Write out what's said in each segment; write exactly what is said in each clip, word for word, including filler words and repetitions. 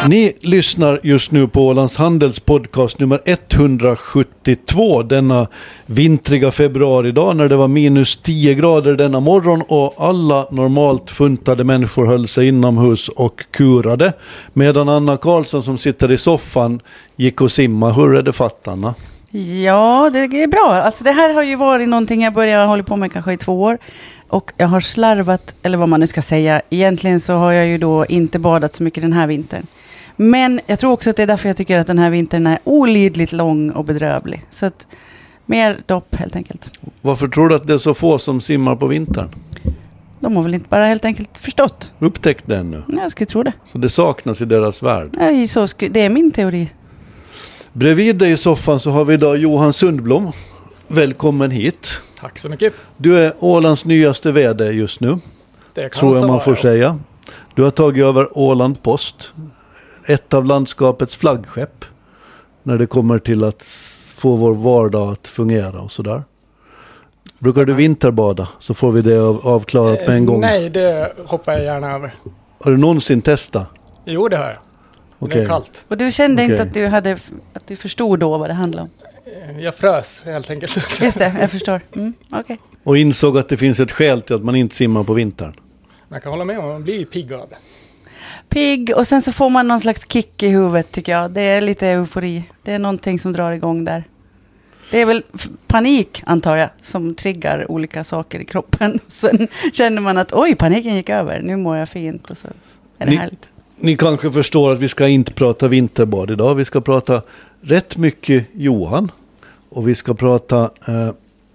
Ni lyssnar just nu på Ålands Handels podcast nummer etthundrasjuttiotvå denna vintriga februaridag när det var minus tio grader denna morgon och alla normalt funtade människor höll sig inomhus och kurade, medan Anna Karlsson som sitter i soffan gick och simma. Hur är det fattarna? Ja, det är bra. Alltså det här har ju varit någonting jag började hålla på med kanske i två år. Och jag har slarvat, eller vad man nu ska säga. Egentligen så har jag ju då inte badat så mycket den här vintern. Men jag tror också att det är därför jag tycker att den här vintern är olidligt lång och bedrövlig. Så att mer dopp helt enkelt. Varför tror du att det är så få som simmar på vintern? De har väl inte bara helt enkelt förstått. Upptäckt det nu? Jag skulle tro det. Så det saknas i deras värld? Ja, så sku- det är min teori. Bredvid dig i soffan så har vi idag Johan Sundblom. Välkommen hit. Tack så mycket. Du är Ålands nyaste vd just nu. Det kan tror jag man får ja. säga. Du har tagit över Åland Post. Ett av landskapets flaggskepp. När det kommer till att få vår vardag att fungera och sådär. Brukar du vinterbada så får vi det av, avklarat eh, på en gång. Nej, det hoppar jag gärna över. Har du någonsin testat? Jo, det har jag. Okay. Det är kallt. Och du kände okay. inte att du, hade, att du förstod då vad det handlade om? Jag frös helt enkelt. Just det, jag förstår. Mm, okay. Och insåg att det finns ett skäl till att man inte simmar på vintern. Man kan hålla med om, man blir ju pigg av det. Pigg, och sen så får man någon slags kick i huvudet tycker jag. Det är lite eufori. Det är någonting som drar igång där. Det är väl f- panik antar jag som triggar olika saker i kroppen. Sen känner man att oj, paniken gick över. Nu mår jag fint och så är det Ni, härligt. Ni kanske förstår att vi ska inte prata vinterbad idag. Vi ska prata rätt mycket Johan. Och vi ska prata eh,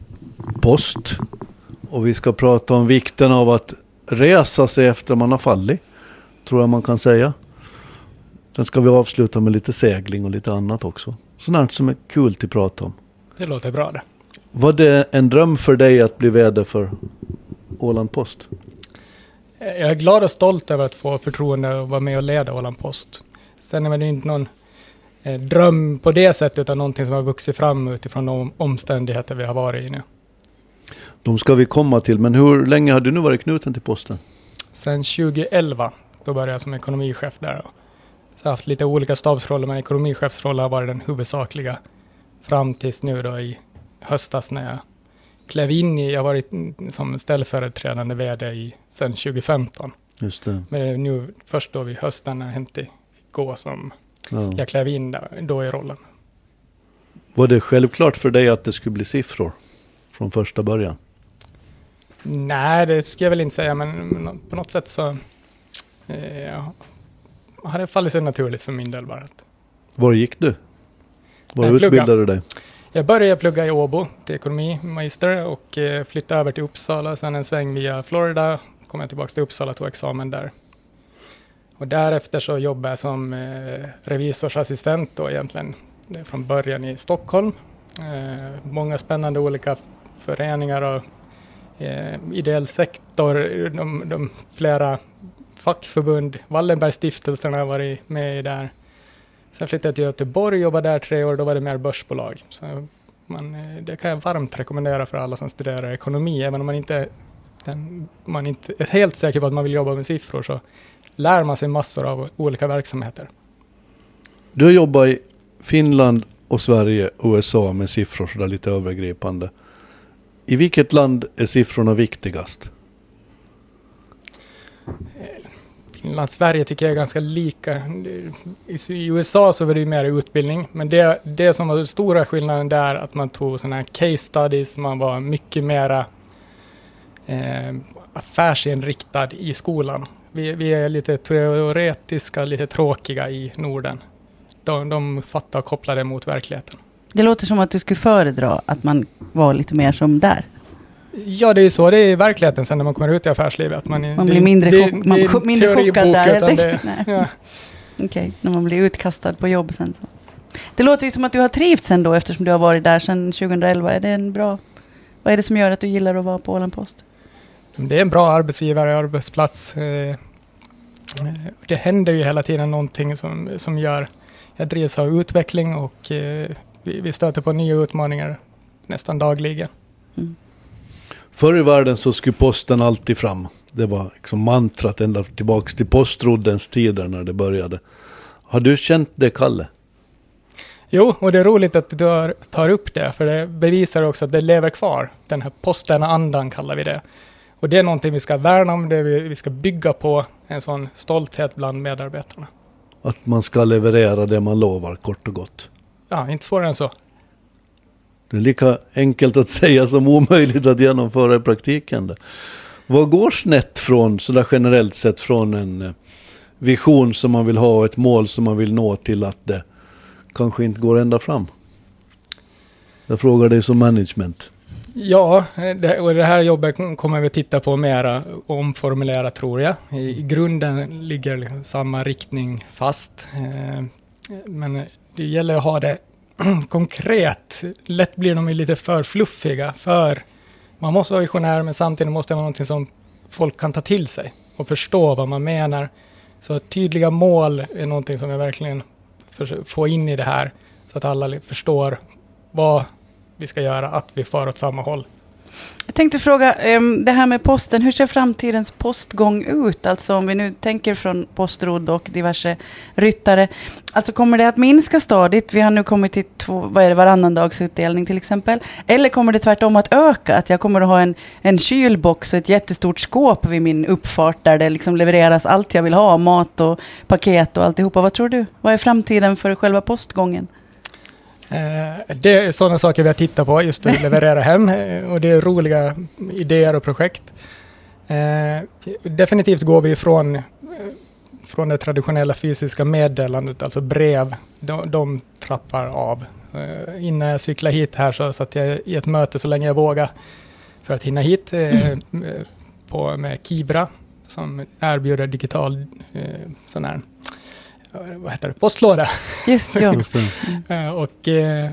post. Och vi ska prata om vikten av att resa sig efter man har fallit. Tror jag man kan säga. Sen ska vi avsluta med lite segling och lite annat också. Sådant som är kul att prata om. Det låter bra det. Var det en dröm för dig att bli vd för Åland Post? Jag är glad och stolt över att få förtroende och vara med och leda Åland Post. Sen är det inte någon eh, dröm på det sättet utan någonting som har vuxit fram utifrån de omständigheter vi har varit i nu. De ska vi komma till, men hur länge har du nu varit knuten till posten? Sen tjugoelva, då började jag som ekonomichef där. Så jag har haft lite olika stabsroller, men ekonomichefsrollen har varit den huvudsakliga fram tills nu då i höstas när jag klev in i, jag har varit som ställföreträdande vd i sen tjugofemton. Just det. Men det är nu först då vid hösten när Henti fick gå som ja. jag klev in där, då i rollen. Var det självklart för dig att det skulle bli siffror från första början? Nej, det ska jag väl inte säga, men på något sätt så eh, har det fallit sig naturligt för min del bara. Var gick du? Var Nej, utbildade du dig? Jag började plugga i Åbo till ekonomimagister och eh, flyttade över till Uppsala. Sen en sväng via Florida kom jag tillbaka till Uppsala och tog examen där. Och därefter så jobbade jag som eh, revisorsassistent då egentligen från början i Stockholm. Eh, många spännande olika föreningar och eh, ideell sektor, de, de flera fackförbund, Wallenbergstiftelsen har varit med i där. Sen flyttade jag till Göteborg och jobbade där tre år, då var det mer börsbolag. Så man, det kan jag varmt rekommendera för alla som studerar ekonomi. Även om man inte, den, man inte är helt säker på att man vill jobba med siffror så lär man sig massor av olika verksamheter. Du har jobbat i Finland och Sverige och U S A med siffror så där lite övergripande. I vilket land är siffrorna viktigast? Finland, Sverige tycker jag är ganska lika. I U S A så var det ju mer utbildning. Men det, det som var den stora skillnaden där att man tog sådana här case studies. Man var mycket mera eh, affärsinriktad i skolan. Vi, vi är lite teoretiska, lite tråkiga i Norden. De, de fattar och kopplar det mot verkligheten. Det låter som att du skulle föredra att man var lite mer som där. Ja, det är ju så. Det är i verkligheten sen när man kommer ut i affärslivet. Att man, man det, blir mindre, det, chock, man, det är mindre chockad där. Det, ja. Okej, okay, när man blir utkastad på jobb sen. Så. Det låter ju som att du har trivts sen då eftersom du har varit där sedan tjugoelva. Är det en bra... Vad är det som gör att du gillar att vara på Åland Post? Det är en bra arbetsgivare, arbetsplats. Det händer ju hela tiden någonting som, som gör... Jag drivs av utveckling och vi, vi stöter på nya utmaningar nästan dagligen. Mm. Förr i världen så skulle posten alltid fram. Det var liksom mantrat ända tillbaka till postroddens tider när det började. Har du känt det, Kalle? Jo, och det är roligt att du tar upp det, för det bevisar också att det lever kvar. Den här posten-andan kallar vi det. Och det är någonting vi ska värna om, det vi, vi ska bygga på en sån stolthet bland medarbetarna. Att man ska leverera det man lovar, kort och gott. Ja, inte svårare än så. Det är lika enkelt att säga som omöjligt att genomföra i praktiken. Det. Vad går snett från, så där generellt sett, från en vision som man vill ha och ett mål som man vill nå till att det kanske inte går ända fram? Jag frågar dig som management. Ja, det, och det här jobbet kommer vi titta på mera och omformulera, tror jag. I, i grunden ligger liksom samma riktning fast. Eh, men det gäller att ha det konkret. Lätt blir de lite för fluffiga. För man måste vara visionär, men samtidigt måste det vara någonting som folk kan ta till sig och förstå vad man menar. Så tydliga mål är någonting som jag verkligen får in i det här, så att alla förstår vad vi ska göra, att vi far åt samma håll. Jag tänkte fråga, um, det här med posten, hur ser framtidens postgång ut? Alltså om vi nu tänker från Postråd och diverse ryttare. Alltså kommer det att minska stadigt? Vi har nu kommit till två, vad är det, varannan dags utdelning till exempel. Eller kommer det tvärtom att öka? Att jag kommer att ha en, en kylbox och ett jättestort skåp vid min uppfart där det liksom levereras allt jag vill ha, mat och paket och alltihopa. Vad tror du? Vad är framtiden för själva postgången? Eh, det är sådana saker vi har tittat på, just att leverera hem, och det är roliga idéer och projekt. Eh, definitivt går vi från, eh, från det traditionella fysiska meddelandet, alltså brev, de, de trappar av. Eh, innan jag cyklade hit här så satt jag i ett möte så länge jag vågade för att hinna hit eh, på, med Kibra som erbjuder digital eh, sån här, vad heter det? Postlåda. Just, ja. Just det. Och eh,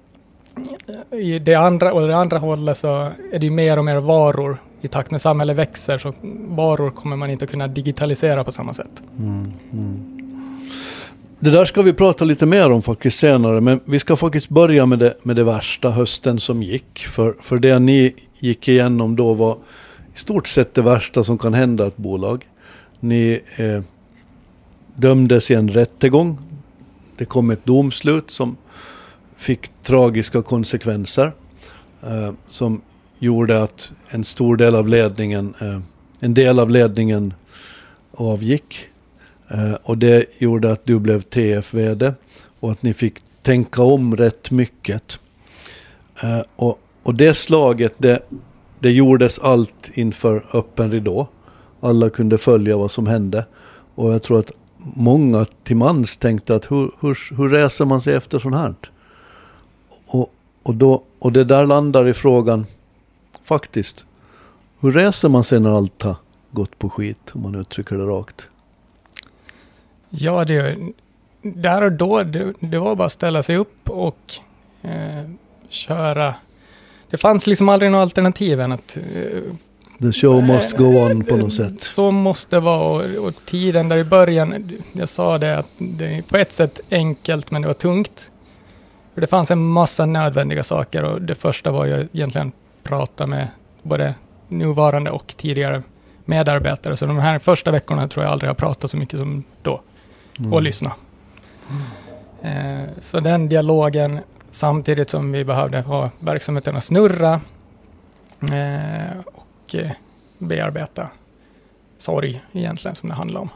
i det andra, och det andra hållet så är det mer och mer varor. I takt med samhället växer, så varor kommer man inte kunna digitalisera på samma sätt. Mm, mm. Det där ska vi prata lite mer om faktiskt senare, men vi ska faktiskt börja med det, med det värsta hösten som gick. För, för det ni gick igenom då var i stort sett det värsta som kan hända ett bolag. Ni eh, dömdes i en rättegång. Det kom ett domslut som fick tragiska konsekvenser. Eh, som gjorde att en stor del av ledningen, eh, en del av ledningen avgick. Eh, och det gjorde att du blev T F-vd och att ni fick tänka om rätt mycket. Eh, och, och det slaget, det, det gjordes allt inför öppen ridå. Alla kunde följa vad som hände. Och jag tror att många till mans tänkte att hur, hur, hur reser man sig efter sånt här? Och, och, då, och det där landar i frågan, faktiskt, hur reser man sig när allt har gått på skit, om man uttrycker det rakt? Ja, det, där och då, det, det var bara att ställa sig upp och eh, köra. Det fanns liksom aldrig något alternativ än att eh, the show must go on på något sätt. Så måste det vara, och, och tiden där i början, jag sa det att det är på ett sätt enkelt, men det var tungt. För det fanns en massa nödvändiga saker, och det första var ju egentligen prata med både nuvarande och tidigare medarbetare. Så de här första veckorna tror jag aldrig jag pratat så mycket som då. Mm. Och lyssna. Mm. Eh, så den dialogen, samtidigt som vi behövde ha verksamheten att snurra eh, och eh, bearbeta sorg egentligen, som det handlar om.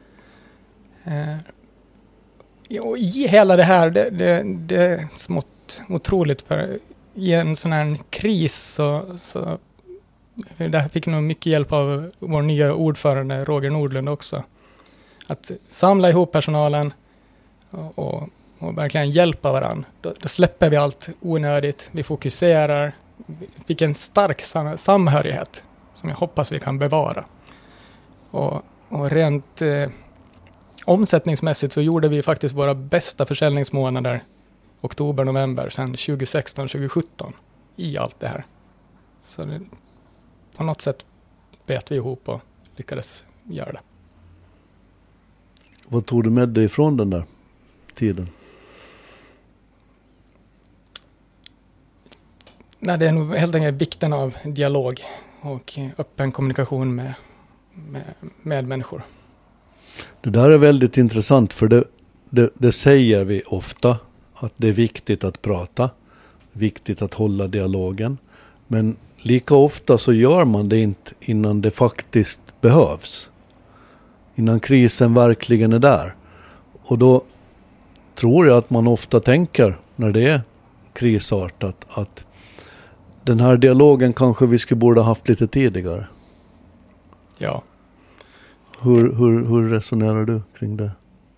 Eh, och i hela det här, det, det, det är smått otroligt, för i en sån här kris så, så där fick nog mycket hjälp av vår nya ordförande Roger Nordlund också. Att samla ihop personalen och, och, och verkligen hjälpa varandra. Då, då släpper vi allt onödigt, vi fokuserar, vi fick en stark sam- samhörighet som jag hoppas vi kan bevara. Och, och rent eh, omsättningsmässigt så gjorde vi faktiskt våra bästa försäljningsmånader oktober, november sedan tjugo sexton tjugo sjutton i allt det här. Så det, på något sätt bet vi ihop och lyckades göra det. Vad tog du med dig ifrån den där tiden? Nej, det är nog helt enkelt vikten av dialog och öppen kommunikation med, med, med människor. Det där är väldigt intressant, för det, det, det säger vi ofta, att det är viktigt att prata, viktigt att hålla dialogen. Men lika ofta så gör man det inte innan det faktiskt behövs. Innan krisen verkligen är där. Och då tror jag att man ofta tänker när det är krisartat att den här dialogen kanske vi skulle borde haft lite tidigare. Ja. Hur, hur, hur resonerar du kring det?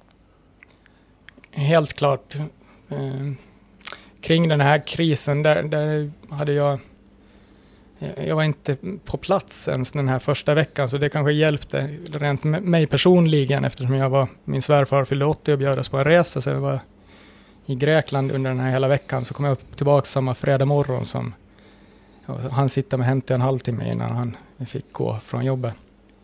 Helt klart. Eh, kring den här krisen, där, där hade jag... Jag var inte på plats ens den här första veckan, så det kanske hjälpte rent mig personligen, eftersom jag var, min svärfar fyllde åttio och bjöd oss på en resa, så jag var i Grekland under den här hela veckan. Så kom jag upp tillbaka samma fredag morgon som han sitter med hänt en halvtimme innan han fick gå från jobbet.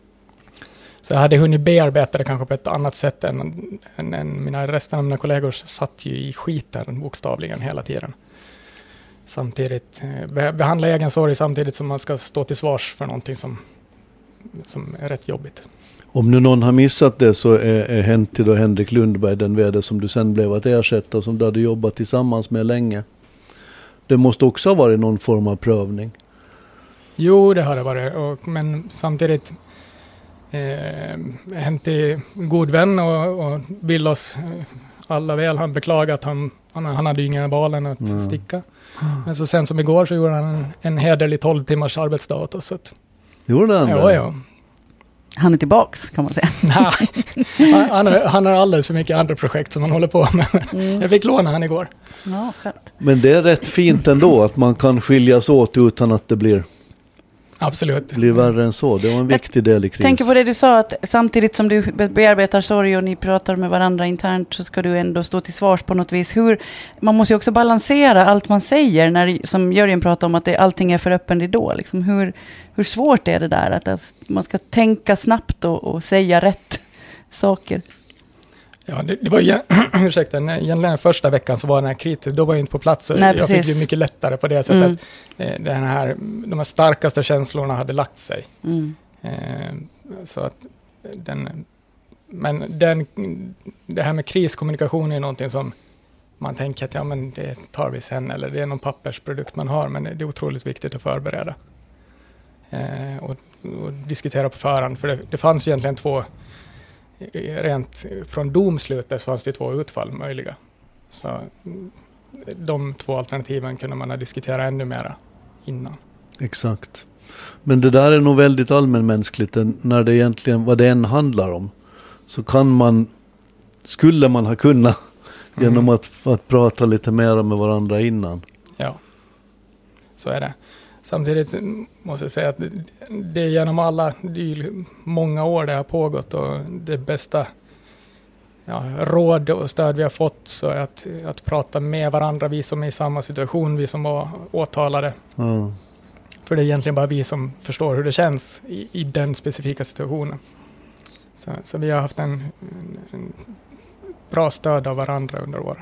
Så jag hade hunnit bearbeta det kanske på ett annat sätt än, än, än mina resten av mina kollegor satt ju i skiten bokstavligen hela tiden. Samtidigt eh, behandla egen sorg samtidigt som man ska stå till svars för någonting som, som är rätt jobbigt. Om nu någon har missat det, så är, är Henty då Henrik Lundberg den vd som du sen blev att ersätta och som du hade jobbat tillsammans med länge. Det måste också ha varit någon form av prövning. Jo, det har det varit. Och, men samtidigt eh, Henty god vän och, och vill oss alla väl. Han beklagar att han, han, han hade ju inga valen att mm. sticka. Men så sen som igår så gjorde han en, en hederlig tolv timmars arbetsdag åt oss. Gjorde han det? Ja, ja. Han är tillbaks, kan man säga. Nej, han, han, har, han har alldeles för mycket andra projekt som han håller på med. Mm. Jag fick låna han igår. Ja, skönt. Men det är rätt fint ändå att man kan skiljas åt utan att det blir, Absolut. blir värre än så. Det var en viktig del i krisen. Tänker på det du sa, att samtidigt som du bearbetar sorg och ni pratar med varandra internt, så ska du ändå stå till svars på något vis. Hur, man måste ju också balansera allt man säger, när, som Jörgen pratade om, att det, allting är för öppen ridå. Liksom hur, hur svårt är det där att alltså, man ska tänka snabbt och, och säga rätt saker? Ja, det, det var ju, ursäkta, egentligen den första veckan så var den här kritisk, då var jag inte på plats. Nej, jag fick ju mycket lättare på det sättet. Mm. Eh, den här, de här starkaste känslorna hade lagt sig. Mm. Eh, så att den, men den, det här med kriskommunikation är någonting som man tänker att ja, men det tar vi sen, eller det är någon pappersprodukt man har, men det är otroligt viktigt att förbereda. Eh, och, och diskutera på förhand, för det, det fanns egentligen två, rent från domslutet fanns det två utfall möjliga. Så de två alternativen kunde man ha diskuterat ännu mera innan. Exakt. Men det där är nog väldigt allmänmänskligt, när det egentligen, vad det än handlar om, så kan man, skulle man ha kunnat mm. genom att, att prata lite mer med varandra innan. Ja, så är det. Samtidigt måste jag säga att det, det är genom alla, det är många år det har pågått, och det bästa ja, råd och stöd vi har fått så är att, att prata med varandra, vi som är i samma situation, vi som var åtalade. Mm. För det är egentligen bara vi som förstår hur det känns i, i den specifika situationen. Så, så vi har haft en, en, en bra stöd av varandra under åren.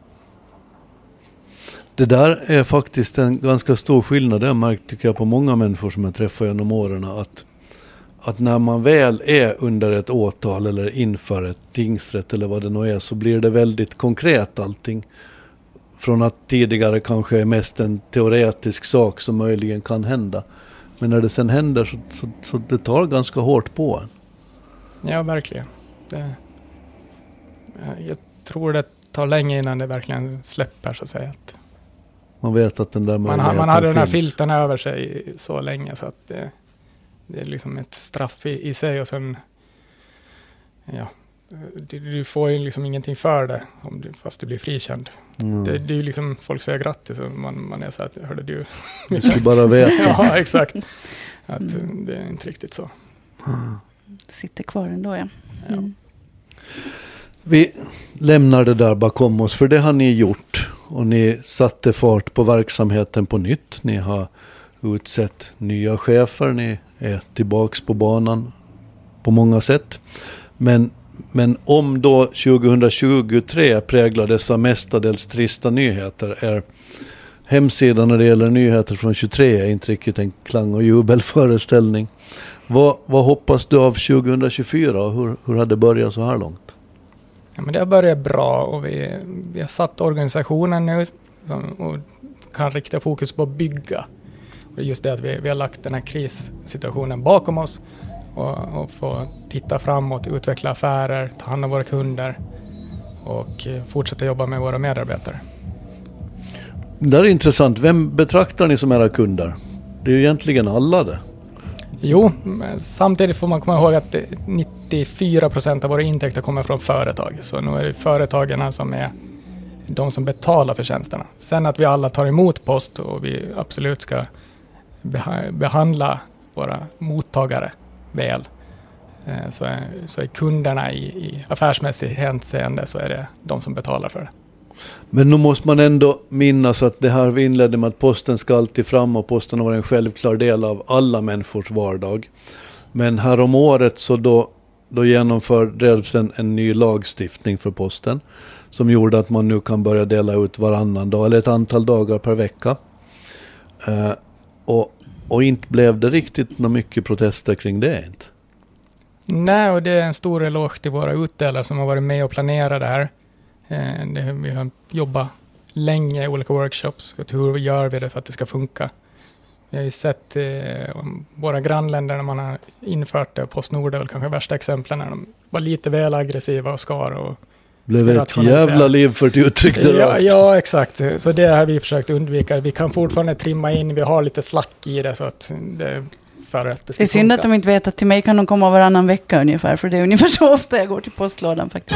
Det där är faktiskt en ganska stor skillnad. Det har jag märkt, tycker jag, på många människor som jag träffar genom åren. Att, att när man väl är under ett åtal eller inför ett tingsrätt eller vad det nu är, så blir det väldigt konkret allting. Från att tidigare kanske är mest en teoretisk sak som möjligen kan hända. Men när det sen händer så, så, så det tar ganska hårt på en. Ja, verkligen. Det, jag tror det tar länge innan det verkligen släpper, så att säga. Att man vet att den där man, ha, man hade den här filten över sig så länge, så att det, det är liksom ett straff i, i sig, och sen ja, du, du får ju liksom ingenting för det om du, fast du blir frikänd. Mm. Det, det är ju liksom, folk säger grattis och man, man är så att, hörde du. Du ska bara veta. Ja, exakt. Att mm. det är inte riktigt så. Mm. Sitter kvar ändå, ja. Mm. Vi lämnar det där bakom oss, för det har ni gjort. Och ni satte fart på verksamheten på nytt. Ni har utsett nya chefer. Ni är tillbaks på banan på många sätt. Men, men om då tjugohundratjugotre präglades av mestadels trista nyheter, är hemsidan när det gäller nyheter från tjugotre är inte riktigt en klang- och jubelföreställning. Vad, vad hoppas du av tjugohundratjugofyra och hur, hur hade det börjat så här långt? Ja, men det har börjat bra och vi, vi har satt organisationen nu som, och kan rikta fokus på att bygga. Och det är just det att vi, vi har lagt den här krissituationen bakom oss och, och få titta framåt, utveckla affärer, ta hand om våra kunder och fortsätta jobba med våra medarbetare. Det är intressant. Vem betraktar ni som era kunder? Det är ju egentligen alla det. Jo, men samtidigt får man komma ihåg att nittiofyra procent av våra intäkter kommer från företag. Så nu är det företagen som är de som betalar för tjänsterna. Sen att vi alla tar emot post och vi absolut ska beha- behandla våra mottagare väl. Eh, så, är, så är kunderna i, i affärsmässigt hänseende så är det de som betalar för det. Men nu måste man ändå minnas att det här vi inledde med att posten ska alltid fram och posten har varit en självklar del av alla människors vardag. Men här om året så då, då genomfördes en, en ny lagstiftning för posten som gjorde att man nu kan börja dela ut varannan dag eller ett antal dagar per vecka. Uh, och, och inte blev det riktigt några mycket protester kring det inte. Nej, och det är en stor eloge till våra utdelare som har varit med och planerat det här. Det, vi har jobbat länge i olika workshops. Hur gör vi det för att det ska funka? Vi har ju sett eh, våra grannländer när man har infört det. PostNord är väl kanske värsta exemplen när de var lite väl aggressiva och skar. Och blev ett jävla liv för att uttrycka det ja, rakt. ja, exakt. Så det har vi försökt undvika. Vi kan fortfarande trimma in. Vi har lite slack i det så att det för att det ska Det är synd funka. att de inte vet att till mig kan de komma varannan vecka ungefär. För det är ungefär så ofta jag går till postlådan faktiskt.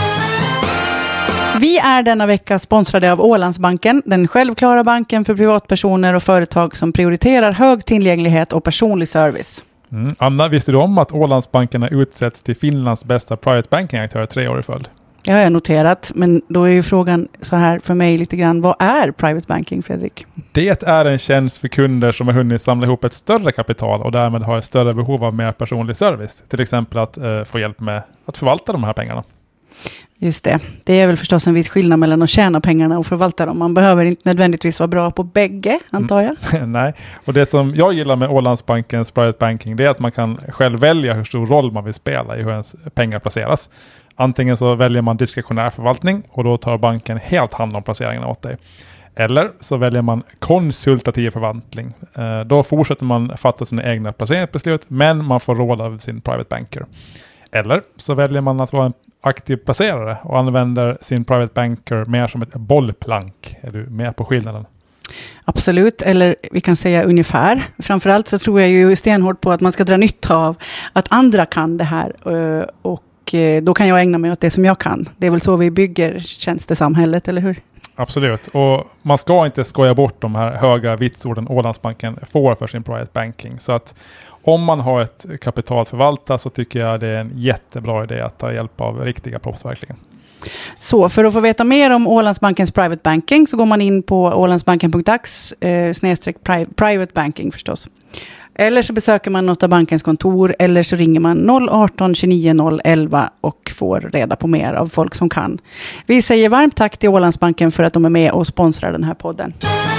Vi är denna vecka sponsrade av Ålandsbanken, den självklara banken för privatpersoner och företag som prioriterar hög tillgänglighet och personlig service. Mm. Anna, visste du om att Ålandsbanken har utsetts till Finlands bästa private banking-aktör tre år i följd? Det har jag noterat, men då är ju frågan så här för mig lite grann. Vad är private banking, Fredrik? Det är en tjänst för kunder som har hunnit samla ihop ett större kapital och därmed har ett större behov av mer personlig service. Till exempel att uh, få hjälp med att förvalta de här pengarna. Just det. Det är väl förstås en viss skillnad mellan att tjäna pengarna och förvalta dem. Man behöver inte nödvändigtvis vara bra på bägge, antar jag. Mm. Nej, och det som jag gillar med Ålandsbankens private banking det är att man kan själv välja hur stor roll man vill spela i hur ens pengar placeras. Antingen så väljer man diskretionär förvaltning och då tar banken helt hand om placeringarna åt dig. Eller så väljer man konsultativ förvaltning. Eh, då fortsätter man fatta sina egna placeringsbeslut men man får råd av sin private banker. Eller så väljer man att vara en aktiv placerare och använder sin private banker mer som ett bollplank. Är du med på skillnaden? Absolut, eller vi kan säga ungefär. Framförallt så tror jag ju stenhårt på att man ska dra nytta av att andra kan det här och då kan jag ägna mig åt det som jag kan. Det är väl så vi bygger tjänstesamhället, eller hur? Absolut, och man ska inte skoja bort de här höga vitsorden Ålandsbanken får för sin private banking. Så att om man har ett kapital att förvalta så tycker jag det är en jättebra idé att ta hjälp av riktiga proffs verkligen. Så för att få veta mer om Ålandsbankens private banking så går man in på ålandsbanken punkt ax eh, snedstreck private banking förstås. Eller så besöker man något av bankens kontor eller så ringer man noll arton tjugonio noll elva och får reda på mer av folk som kan. Vi säger varmt tack till Ålandsbanken för att de är med och sponsrar den här podden.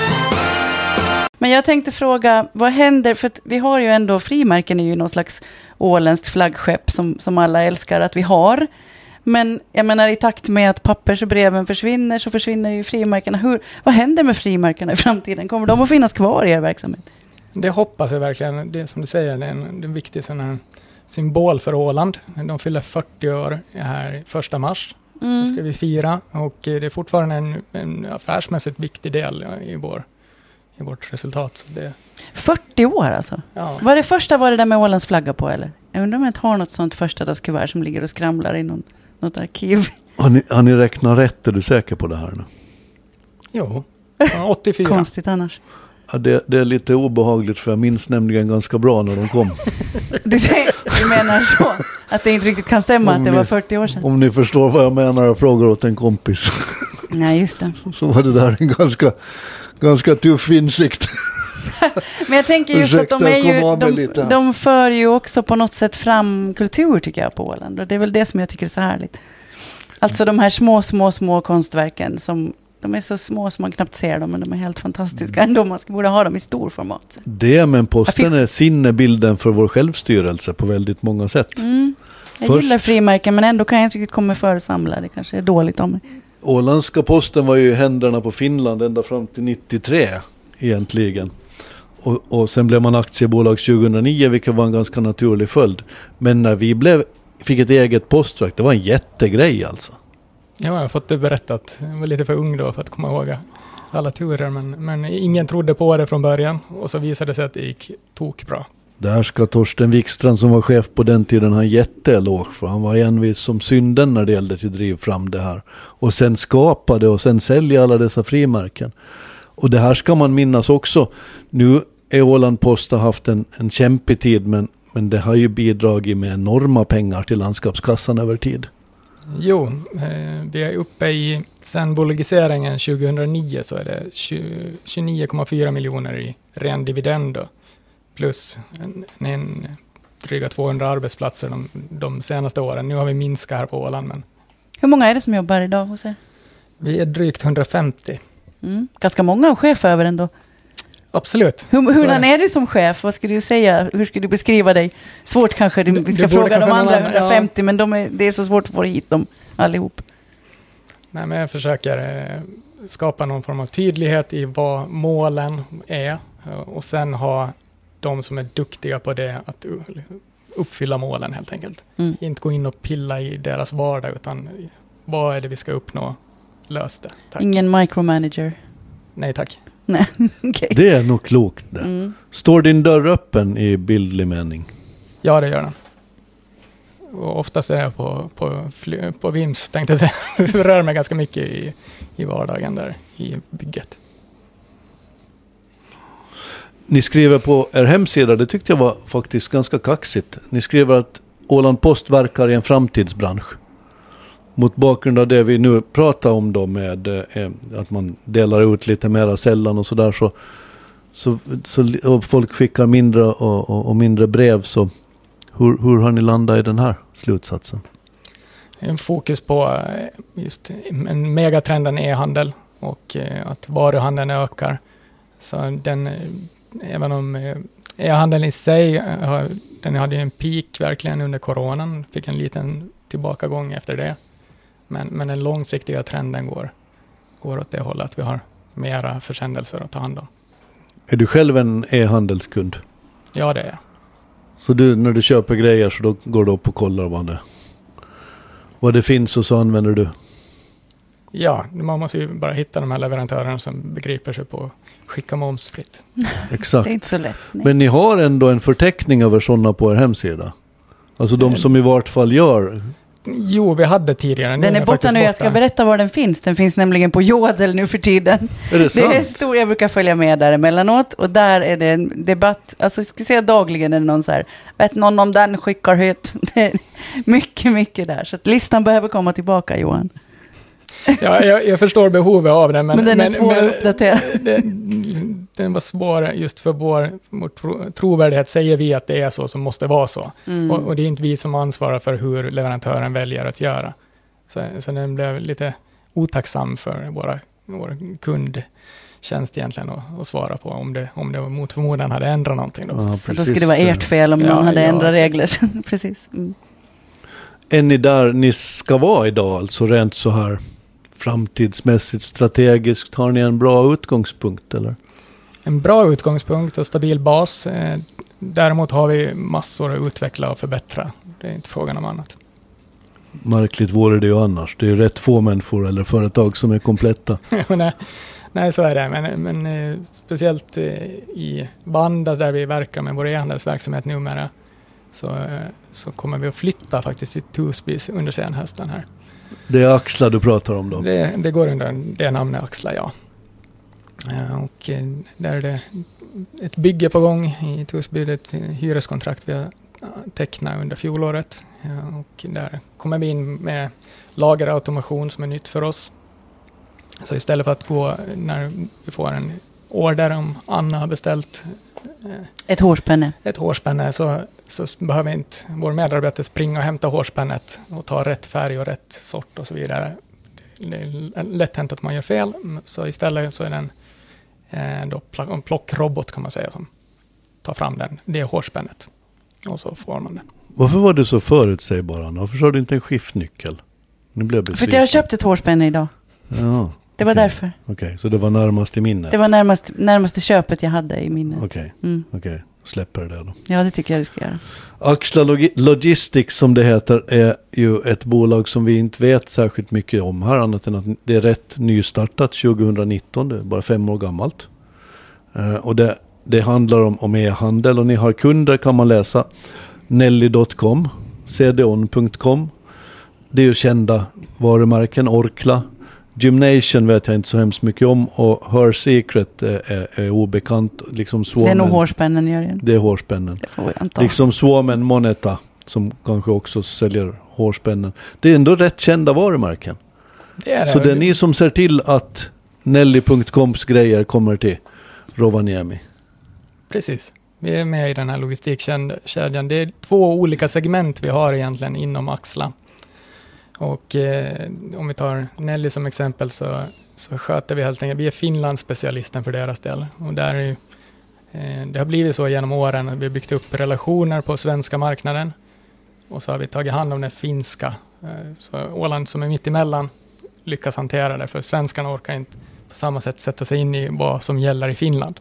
Men jag tänkte fråga, vad händer? För att vi har ju ändå, frimärken är ju någon slags åländskt flaggskepp som, som alla älskar att vi har. Men jag menar i takt med att pappers och breven försvinner så försvinner ju frimärkena. Hur, vad händer med frimärkena i framtiden? Kommer de att finnas kvar i er verksamhet? Det hoppas jag verkligen. Det som du säger, det är en, det är en viktig sån här symbol för Åland. De fyller fyrtio år här första mars. Mm. Det ska vi fira och det är fortfarande en, en affärsmässigt viktig del i, vår, i vårt resultat. Så det... fyrtio år alltså? Ja. Var det första var det där med Ålands flagga på eller? Jag undrar om jag inte har något sånt första dagskuvert som ligger och skramlar i någon, något arkiv. Har ni, har ni räknat rätt? Är du säker på det här nu? Jo, åttiofyra. Konstigt annars. Ja, det, det är lite obehagligt för jag minns nämligen ganska bra när de kom. Du, säger, du menar så? Att det inte riktigt kan stämma om att det ni, var fyrtio år sedan? Om ni förstår vad jag menar, jag frågar åt en kompis. Nej, just det. Så var det där en ganska, ganska tuff insikt. Men jag tänker just Ursäkta, att de, är ju, de, de för ju också på något sätt fram kultur tycker jag på Åland. Och det är väl det som jag tycker är så härligt. Alltså de här små, små, små konstverken som... De är så små som man knappt ser dem, men de är helt fantastiska ändå. Man ska borde ha dem i stor format. Det, men posten är sinnebilden för vår självstyrelse på väldigt många sätt. Mm. Jag Först- gillar frimärken men ändå kan jag inte riktigt komma för att samla. Det kanske är dåligt om mig. Åländska posten var ju i händerna på Finland ända fram till nittiotre egentligen. Och, och sen blev man aktiebolag tjugohundranio, vilket var en ganska naturlig följd. Men när vi blev, fick ett eget postverk, det var en jättegrej alltså. Ja, jag har fått det berättat. Jag var lite för ung då för att komma ihåg alla turer, men, men ingen trodde på det från början. Och så visade det sig att det gick tokbra. Där ska Torsten Wikstrand som var chef på den tiden ha jätteelog, för han var envis som synden när det gällde att driva fram det här. Och sen skapade och sen sälja alla dessa frimärken. Och det här ska man minnas också. Nu är Åland Post har haft en, en kämpig tid, men, men det har ju bidragit med enorma pengar till landskapskassan över tid. Jo, eh, vi är uppe i, sen bolagiseringen tjugohundranio så är det tjugonio komma fyra miljoner i ren dividend då, plus en, en dryga tvåhundra arbetsplatser de, de senaste åren. Nu har vi minskat här på Åland, men Hur många är det som jobbar idag hos er? vi är drygt hundrafemtio. Mm. Ganska många och chef över ändå. Absolut. Hur, Så hur är det. är du som chef? Vad skulle du säga? Hur skulle du beskriva dig? Svårt kanske, du, Du- vi du ska borde fråga de kanske andra någon annan- hundrafemtio, men de är, det är så svårt att få hit dem allihop. Nej, men jag försöker eh, skapa någon form av tydlighet i vad målen är eh, och sen ha de som är duktiga på det att u- uppfylla målen helt enkelt. Mm. Inte gå in och pilla i deras vardag, utan vad är det vi ska uppnå? Lös det. Tack. Ingen micromanager. Nej tack. Okej. Det är nog klokt det. Mm. Står din dörr öppen i bildlig mening? Ja, det gör den. Och oftast är jag på, på, fly, på vinst, tänkte jag säga. Jag rör mig ganska mycket i, i vardagen där, i bygget. Ni skriver på er hemsida, det tyckte jag var faktiskt ganska kaxigt. Ni skriver att Åland Post verkar i en framtidsbransch. Mot bakgrund av det vi nu pratar om då med eh, att man delar ut lite mera sällan och sådär, så, så, så och folk skickar mindre och, och, och mindre brev, så hur, hur har ni landat i den här slutsatsen? En fokus på eh, just en megatrenden e-handel och eh, att varuhandeln ökar. Så den, eh, även om eh, e-handeln i sig eh, har, den hade en peak verkligen under coronan, fick en liten tillbakagång efter det. Men, men den långsiktiga trenden går, går åt det hållet att vi har mera försändelser att ta hand om. Är du själv en e-handelskund? Ja, det är jag. Så du, när du köper grejer så då går du upp och kollar vad det, vad det finns och så använder du? Ja, man måste ju bara hitta de här leverantörerna som begriper sig på att skicka momsfritt. Exakt. Det är inte så lätt. Nej. Men ni har ändå en förteckning över sådana på er hemsida? Alltså de som i vart fall gör... Jo, vi hade tidigare. Nu Den är den borta faktiskt nu, jag ska berätta var den finns. Den finns nämligen på Jodel nu för tiden. Är det sant? Det är stor, jag brukar följa med där emellanåt. Och där är det en debatt, alltså jag ska säga dagligen är det någon så här, vet någon om den skickar hit? Det är mycket, mycket där. Så att listan behöver komma tillbaka, Johan. Ja, jag, jag förstår behovet av den. Men, Men den är svår att uppdatera. Den, den var svår just för vår, vår tro, trovärdighet. Säger vi att det är så, så måste det vara så. Mm. Och, och det är inte vi som ansvarar för hur leverantören väljer att göra. Så, så den blev lite otacksam för våra, vår kundtjänst egentligen att, att svara på om det, om det mot förmodan hade ändrat någonting. Då. Ja, Så då skulle det vara ert fel om Ja, någon hade ja, ändrat exakt. regler. Precis. Mm. Är ni där ni ska vara idag, alltså rent så här framtidsmässigt, strategiskt? Har ni en bra utgångspunkt eller? En bra utgångspunkt och stabil bas. Eh, däremot har vi massor att utveckla och förbättra. Det är inte frågan om annat. Märkligt vore det ju annars. Det är ju rätt få människor eller företag som är kompletta. nej, nej, så är det. Men, men eh, speciellt eh, i Banda där vi verkar med vår e-handelsverksamhet numera så, eh, så kommer vi att flytta faktiskt till Torsby under senhösten här. Det är Axla du pratar om då? Det, det går under det namnet Axla, ja. Eh, och eh, där är det ett bygge på gång i Torsby, ett hyreskontrakt vi har tecknat under fjolåret. Ja, och där kommer vi in med lagerautomation som är nytt för oss. Så istället för att gå när vi får en order om Anna har beställt eh, Ett hårspänne. ett hårspänne så, så behöver inte vår medarbetare springa och hämta hårspännet och ta rätt färg och rätt sort och så vidare. Det är lätt hänt att man gör fel, så istället så är den eh, då pl- en plockrobot kan man säga som tar fram den, det är hårspännet och så får man den. Varför var du så förutsägbar? Varför har du inte en skiftnyckel? Nu blev jag besviken. För att jag har köpt ett hårspänne idag. Ja, det var okay. därför. Okej, okay, så det var närmast i minnet? Det var närmast, närmaste köpet jag hade i minnet. Okej, okay. mm. okay. Släpper det då. Ja, det tycker jag du ska göra. Axla Log- Logistics som det heter är ju ett bolag som vi inte vet särskilt mycket om här. Annat än att det är rätt nystartat tjugonitton. Det är bara fem år gammalt. Uh, och det, det handlar om, om e-handel. Och ni har kunder kan man läsa. Nelly punkt com, c d o n punkt com. Det är ju kända varumärken. Orkla. Gymnation vet jag inte så hemskt mycket om. Och Her Secret är, är, är obekant. Liksom Suomen, det är nog hårspännen, Jörgen. Det är hårspännen. Det får vi anta. Liksom Suomen Moneta som kanske också säljer hårspännen. Det är ändå rätt kända varumärken. Det är det. Så det är ni som ser till att Nelly punkt coms grejer kommer till Rovaniemi. Precis. Vi är med i den här logistikkedjan. Det är två olika segment vi har egentligen inom Axla. Och eh, om vi tar Nelly som exempel så, så sköter vi helt enkelt, vi är Finlandsspecialisten för deras del. Och där är, eh, det har blivit så genom åren att vi har byggt upp relationer på svenska marknaden. Och så har vi tagit hand om den finska. Eh, så Åland som är mitt emellan lyckas hantera det, för svenskarna orkar inte på samma sätt sätta sig in i vad som gäller i Finland.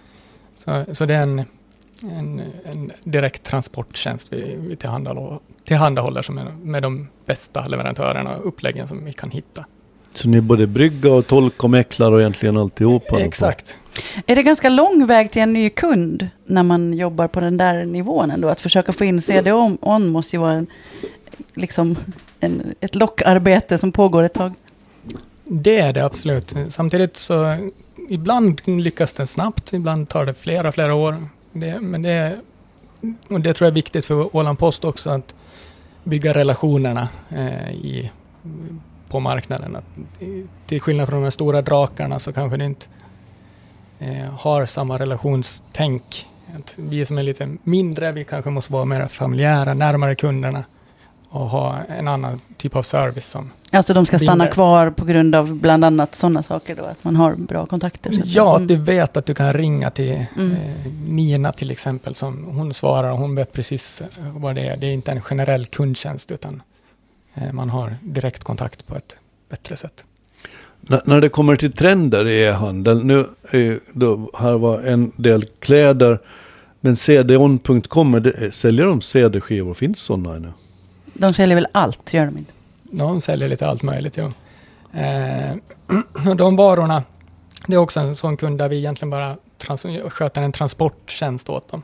Så, så det är en, en, en direkt transporttjänst vi, vi tillhandahåller, tillhandahåller som är med de bästa leverantörerna och uppläggen som vi kan hitta. Så ni är både brygga och tolk och mäklar och egentligen alltihopa? Exakt. Är det ganska lång väg till en ny kund när man jobbar på den där nivån ändå? Att försöka få in C D O N måste ju vara en, liksom en, ett lockarbete som pågår ett tag. Det är det absolut. Samtidigt så ibland lyckas det snabbt, ibland tar det flera, flera år. Det, men det, och det tror jag är viktigt för Åland Post också, att bygga relationerna eh, i, på marknaden. Att, till skillnad från de här stora drakarna så kanske det inte eh, har samma relationstänk. Att vi som är lite mindre, vi kanske måste vara mer familjära, närmare kunderna och ha en annan typ av service som alltså de ska stanna binder. Kvar på grund av bland annat sådana saker då, att man har bra kontakter. Så ja, att att du vet att du kan ringa till Mm. eh, Nina till exempel, som hon svarar och hon vet precis vad det är. Det är inte en generell kundtjänst utan eh, man har direkt kontakt på ett bättre sätt. N- när det kommer till trender i e-handel, nu är, då, här var en del kläder, men c d o n punkt com, det, säljer de C D-skivor? Finns sådana ännu? de säljer väl allt, gör de inte? De säljer lite allt möjligt, jo. Eh, och de varorna, det är också en sån kund där vi egentligen bara trans- sköter en transporttjänst åt dem.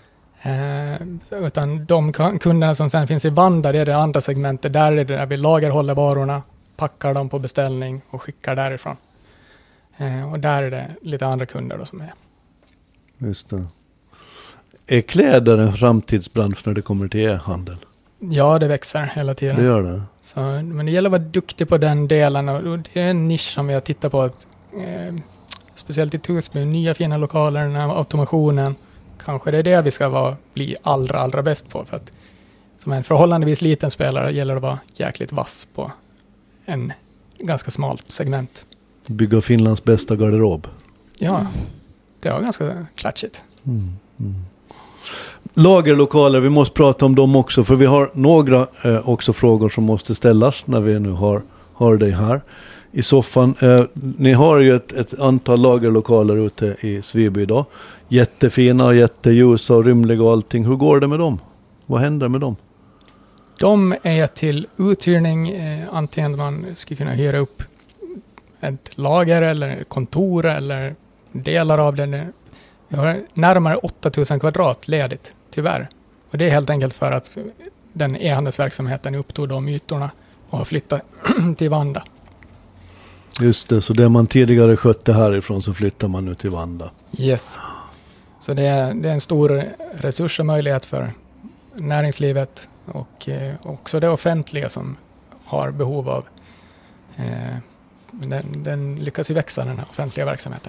Eh, utan de kunderna som sen finns i Vanda, det är det andra segmentet. Där är det där vi lagerhåller varorna, packar dem på beställning och skickar därifrån. Eh, och där är det lite andra kunder då som är. Just det. Är kläder en framtidsbransch när det kommer till e-handel? Ja, det växer hela tiden. Det gör det. Så, men det gäller att vara duktig på den delen, och det är en nisch som vi har tittat på. Att, eh, speciellt i Torsby, nya fina lokaler, den här automationen. Kanske det är det vi ska vara, bli allra, allra bäst på. För att som en förhållandevis liten spelare gäller det att vara jäkligt vass på en ganska smalt segment. Bygga Finlands bästa garderob. Ja, det var ganska klatschigt. Mm, mm. Lagerlokaler, vi måste prata om dem också, för vi har några eh, också frågor som måste ställas när vi nu har, har dig här i soffan. Eh, ni har ju ett, ett antal lagerlokaler ute i Sviby idag. Jättefina, jätteljusa och rymliga och allting. Hur går det med dem? Vad händer med dem? De är till uthyrning, eh, antingen man skulle kunna hyra upp ett lager eller kontor eller delar av det. Vi har närmare åtta tusen kvadrat ledigt, tyvärr. Och det är helt enkelt för att den e-handelsverksamheten upptog de ytorna och har flyttat till Vanda. Just det, så det man tidigare skötte härifrån så flyttar man nu till Vanda. Yes. Så det är, det är en stor resurs och möjlighet för näringslivet och eh, också det offentliga som har behov av eh, Den, den lyckas ju växa, den här offentliga verksamheten.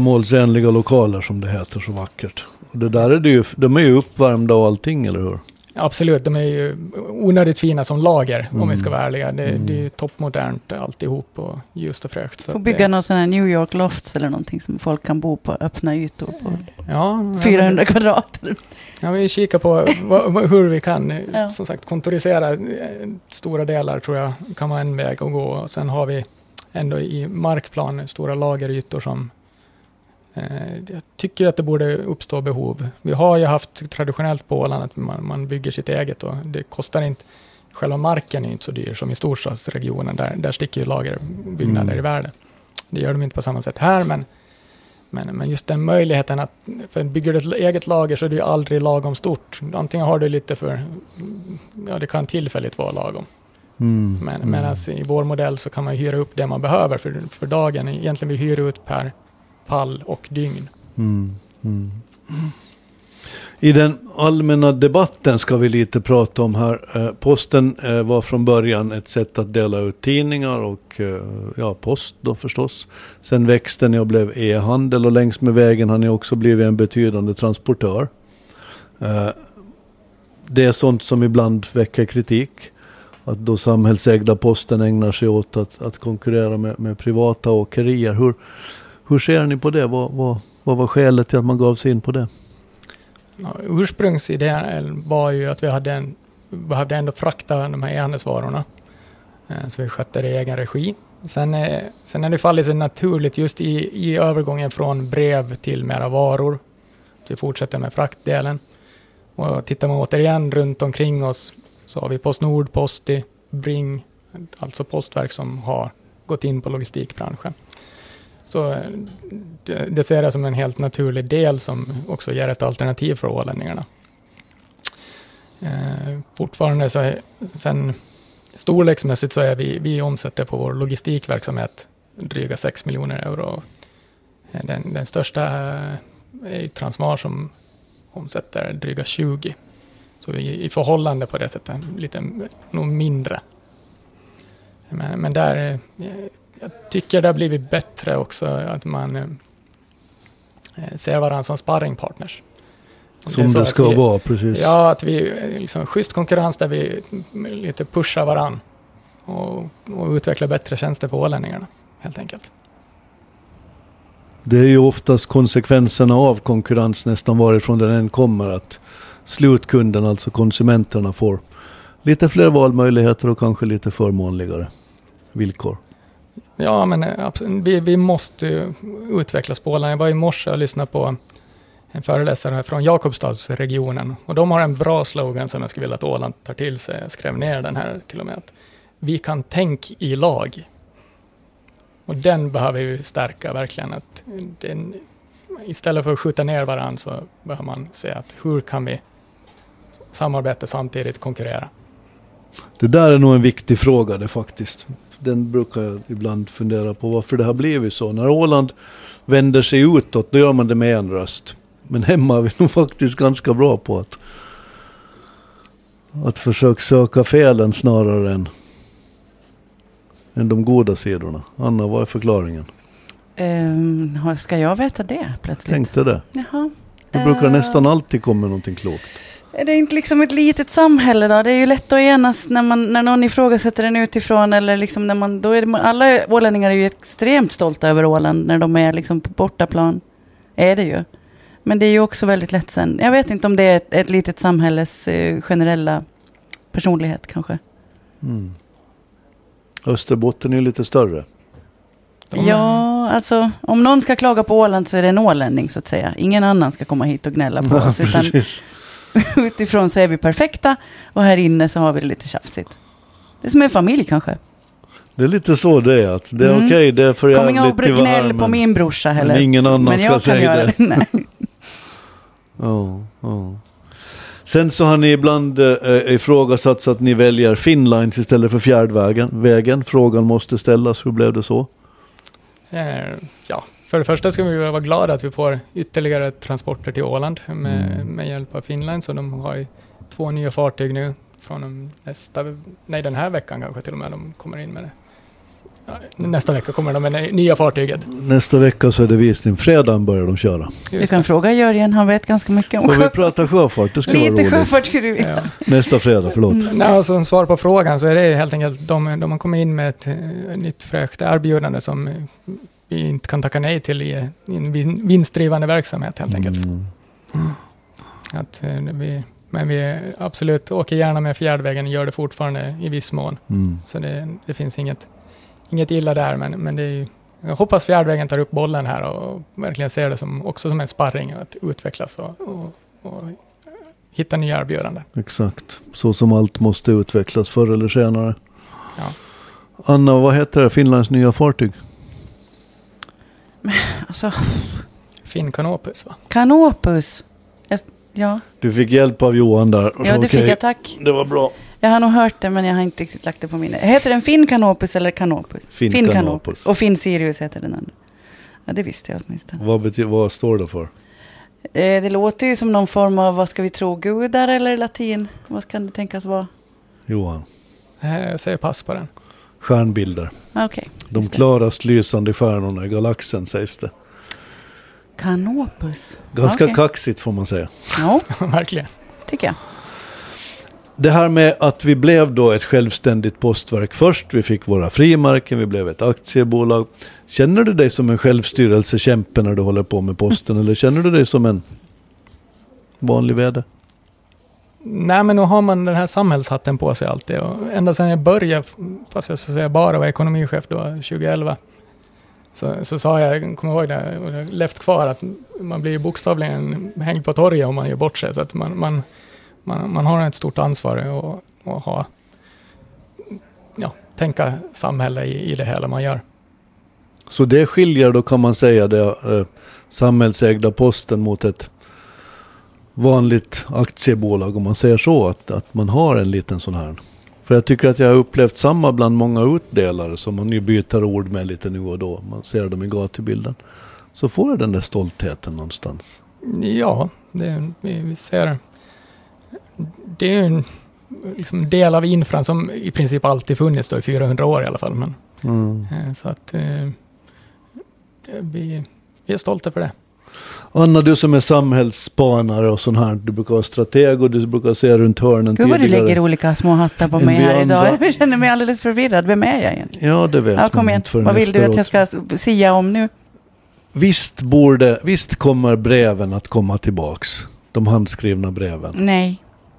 Ändamålsenliga lokaler som det heter så vackert. Och det där är det ju, de är ju uppvärmda och allting, eller hur? Absolut, de är ju onödigt fina som lager Mm. om vi ska vara ärliga. Det, Mm. det är ju toppmodernt alltihop och ljust och fräscht. Så Får att bygga det, någon sån här New York lofts eller någonting som folk kan bo på öppna ytor på. ja, fyrahundra kvadrat. Ja, vi kikar på vad, vad, hur vi kan eh, Ja. som sagt kontorisera eh, stora delar tror jag kan vara en väg att gå. Och sen har vi ändå i markplan stora lagerytor som eh, jag tycker att det borde uppstå behov. Vi har ju haft traditionellt på Åland att man, man bygger sitt eget och det kostar inte, själva marken är inte så dyr som i storstadsregionen. Där, där sticker ju lagerbyggnader Mm. i värde. Det gör de inte på samma sätt här, men Men, men just den möjligheten att, för bygger du ett eget lager så är det ju aldrig lagom stort. Antingen har du lite för, ja det kan tillfälligt vara lagom. Mm. Men, Mm. men alltså, i vår modell så kan man hyra upp det man behöver för, för dagen. Egentligen vi hyr ut per pall och dygn. Mm. Mm. I den allmänna debatten ska vi lite prata om här. Eh, Posten eh, var från början ett sätt att dela ut tidningar och eh, ja, post då förstås. Sen växte ni och blev e-handel och längs med vägen har ni också blivit en betydande transportör. Eh, Det är sånt som ibland väcker kritik. Att då samhällsägda Posten ägnar sig åt att, att konkurrera med, med privata åkerier. Hur, hur ser ni på det? Vad, vad, vad var skälet till att man gav sig in på det? Ja, ursprungsidén var ju att vi hade en, behövde ändå frakta de här e-handelsvarorna. Eh, så vi skötte det i egen regi. Sen, eh, sen är det fallit sig naturligt just i, i övergången från brev till mera varor. Så vi fortsätter med fraktdelen. Och tittar man återigen runt omkring oss så har vi Postnord, Posti, Bring, alltså postverk som har gått in på logistikbranschen. Så det, det ser jag som en helt naturlig del som också ger ett alternativ för ålänningarna. Eh, fortfarande så är, sen storleksmässigt så är vi, vi omsätter på vår logistikverksamhet dryga sex miljoner euro. Den, den största är Transmar som omsätter dryga tjugo. Så i, i förhållande på det sättet lite nog mindre. Men, men där, jag tycker det har blivit bättre också att man eh, ser varandra som sparringpartners. Som det, det ska vi, vara, precis. Ja, att vi liksom schysst konkurrens där vi lite pushar varandra och, och utvecklar bättre tjänster för ålänningarna, helt enkelt. Det är ju oftast konsekvenserna av konkurrens nästan varifrån den än kommer, att slutkunden, alltså konsumenterna, får lite fler valmöjligheter och kanske lite förmånligare villkor. Ja, men absolut, vi, vi måste utvecklas på Åland. Jag var i morse och lyssnade på en föreläsare från Jakobstadsregionen och de har en bra slogan som jag skulle vilja att Åland tar till sig. Jag skrev ner den här till och med. Att vi kan tänka i lag. Och den behöver vi stärka verkligen. Att den, istället för att skjuta ner varandra så behöver man se att hur kan vi samarbeta samtidigt konkurrera. Det där är nog en viktig fråga det faktiskt. Den brukar jag ibland fundera på varför det har blivit så. När Åland vänder sig utåt då gör man det med en röst. Men hemma är vi nog faktiskt ganska bra på att, att försöka söka felen snarare än, än de goda sidorna. Anna, vad är förklaringen? Um, ska jag veta det plötsligt? Tänkte det. Jaha. Det brukar Uh, nästan alltid komma någonting klokt. Är det inte liksom ett litet samhälle då? Det är ju lätt att enas när, man, när någon ifrågasätter den utifrån. Eller liksom när man, då är det, alla ålänningar är ju extremt stolta över Åland när de är liksom på bortaplan. Är det ju. Men det är ju också väldigt lätt sen. Jag vet inte om det är ett, ett litet samhälles eh, generella personlighet kanske. Mm. Österbotten är ju lite större. De Ja, alltså om någon ska klaga på Åland så är det en ålänning så att säga. Ingen annan ska komma hit och gnälla på oss. Utan utifrån så är vi perfekta och här inne så har vi det lite tjafsigt. Det är som en familj kanske. Det är lite så det är. Att det är Mm. okej, okay, det är för Kom jävligt inga och till gnäll här, på men, min brorsa heller. men ingen annan men ska jag kan säga göra det. Nej. Ja, ja. Sen så har ni ibland äh, ifrågasatt så att ni väljer Finnlines istället för Fjärdvägen. Vägen. Frågan måste ställas. Hur blev det så? Eh, ja, för det första ska vi vara glada att vi får ytterligare transporter till Åland med, Mm. med hjälp av Finland. Så de har ju två nya fartyg nu från nästa, nej den här veckan kanske till och med de kommer in med det. nästa vecka kommer de med nya fartyget. Nästa vecka så är det visning. Fredagen börjar de köra. Du kan fråga Jörgen, han vet ganska mycket om Får vi sjöfart. prata sjöfart? Det skulle vara Lite roligt. sjöfart skulle du vilja. Ja. Nästa fredag, förlåt. Mm. Nej, som svar på frågan så är det helt enkelt de, de har kommit in med ett, ett nytt fräscht erbjudande som vi inte kan tacka nej till i, i en vin, vinstdrivande verksamhet helt enkelt. Mm. Att, eh, vi, men vi absolut åker gärna med fjärdvägen och gör det fortfarande i viss mån. Mm. Så det, det finns inget, inget illa där, men, men det är ju, jag hoppas fjärdvägen tar upp bollen här och verkligen ser det som, också som en sparring att utvecklas och, och, och hitta nya erbjudanden. Exakt. Så som allt måste utvecklas förr eller senare. Ja. Anna, vad heter det? Finlands nya fartyg? Alltså, Finn Canopus, va? Canopus. Jag, ja, Du fick hjälp av Johan där. ja, det Okej, fick jag, tack. Det var bra. Jag har nog hört det, men jag har inte riktigt lagt det på minne. Heter den Finn Canopus eller Canopus? Finn Finn Canopus. Och Finn Sirius heter den andra. Ja, det visste jag åtminstone. Vad, bety- vad står det för? Eh, det låter ju som någon form av, vad ska vi tro, gudar eller latin? Vad kan det tänkas vara? Johan. Eh, Jag säger pass på den. Stjärnbilder. Ah, Okej. De just det. klarast lysande stjärnorna i galaxen, sägs det. Canopus. Ganska Okej. kaxigt får man säga. Ja, Verkligen. tycker jag. Det här med att vi blev då ett självständigt postverk först. Vi fick våra frimärken, vi blev ett aktiebolag. Känner du dig som en självstyrelsekämpe när du håller på med posten? Eller känner du dig som en vanlig vd? Nej, men nu har man den här samhällshatten på sig alltid. Och ända sedan jag började, fast jag ska säga bara var ekonomichef då, tjugoelva, så, så sa jag, jag kommer ihåg det, och det levt kvar, att man blir bokstavligen hängd på torget om man gör bort sig. Så att man, man, man, man har ett stort ansvar och, och ha, ja, tänka samhälle i, i det hela man gör. Så det skiljer då, kan man säga, det eh, samhällsägda posten mot ett vanligt aktiebolag, om man säger så, att, att man har en liten sån här. För jag tycker att jag har upplevt samma bland många utdelare som man ju byter ord med lite nu och då. Man ser dem i gatubilden. Så får jag den där stoltheten någonstans. Ja, det, vi, vi ser. Det är ju en liksom, del av infran som i princip alltid funnits då i fyrahundra år i alla fall. Men, Mm. eh, så att eh, vi, vi är stolta för det. Anna, du som är samhällsspanare och sån här, du brukar vara strateg och du brukar se runt hörnen Gud vad du tidigare. lägger olika små hattar på än mig vi här andra. idag. Jag känner mig alldeles förvirrad. Vem är jag egentligen? Ja, det vet Ja, kom man igen. inte förrän Vad vill du att jag efteråt. ska sia om nu? Visst, borde, visst kommer breven att komma tillbaks. De handskrivna breven. Nej.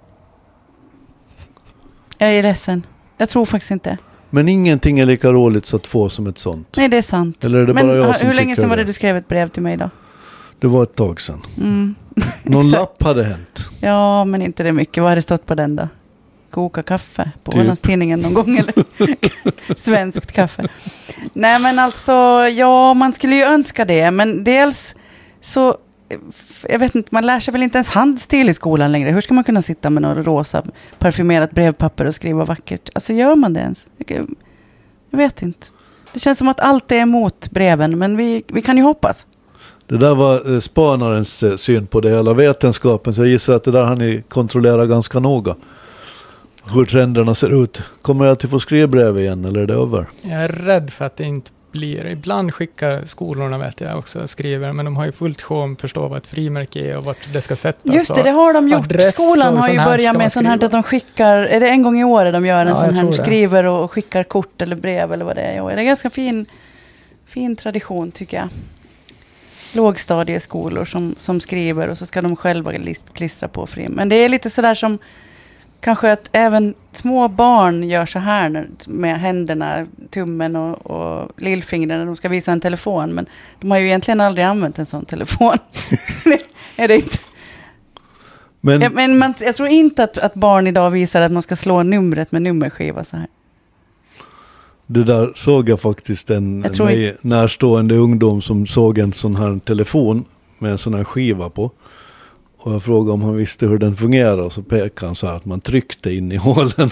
Jag är ledsen. Jag tror faktiskt inte. Men ingenting är lika roligt så att få som ett sånt. Nej, det är sant. Eller är det Men bara jag ha- som hur länge tycker sedan var det det? du skrev ett brev till mig då? Det var ett tag sedan. Mm. Någon Exakt. lapp hade hänt. Ja, men inte det mycket. Vad hade stått på den då? Koka kaffe på Typ. Ålandstidningen någon gång eller? Svenskt kaffe. Nej, men alltså, ja, man skulle ju önska det. Men dels så, f- jag vet inte, man lär sig väl inte ens handstil i skolan längre. Hur ska man kunna sitta med några rosa parfymerat brevpapper och skriva vackert? Alltså, gör man det ens? Jag, jag vet inte. Det känns som att allt är emot breven, men vi, vi kan ju hoppas. Det där var eh, spanarens eh, syn på det hela vetenskapen. Så jag gissar att det där har ni kontrollerat ganska noga. Hur trenderna ser ut. Kommer jag att få skrivbrev igen eller är det över? Jag är rädd för att det inte blir. Ibland skickar skolorna, vet jag också, skriver, men de har ju fullt sjå om att förstå vad ett frimärke är och vart det ska sättas. Just det, det har de gjort. adress Skolan och har ju sån här ska börjat man med sån här skriva. att de skickar, är det en gång i året de gör en Ja, sån jag här, tror det. skriver och skickar kort eller brev eller vad det är. Jo, det är ganska fin, fin tradition tycker jag. Lågstadieskolor som, som skriver och så ska de själva list, klistra på frim. Men det är lite sådär som kanske att även små barn gör så här när, med händerna, tummen och, och lillfingret när de ska visa en telefon. Men de har ju egentligen aldrig använt en sån telefon. Är det inte? Men Ja, men man, jag tror inte att, att barn idag visar att man ska slå numret med nummerskiva så här. det där såg jag faktiskt en Jag tror mig närstående ungdom som såg en sån här telefon med en sån här skiva på. Och jag frågade om han visste hur den fungerar och så pekade han så här att man tryckte in i hålen.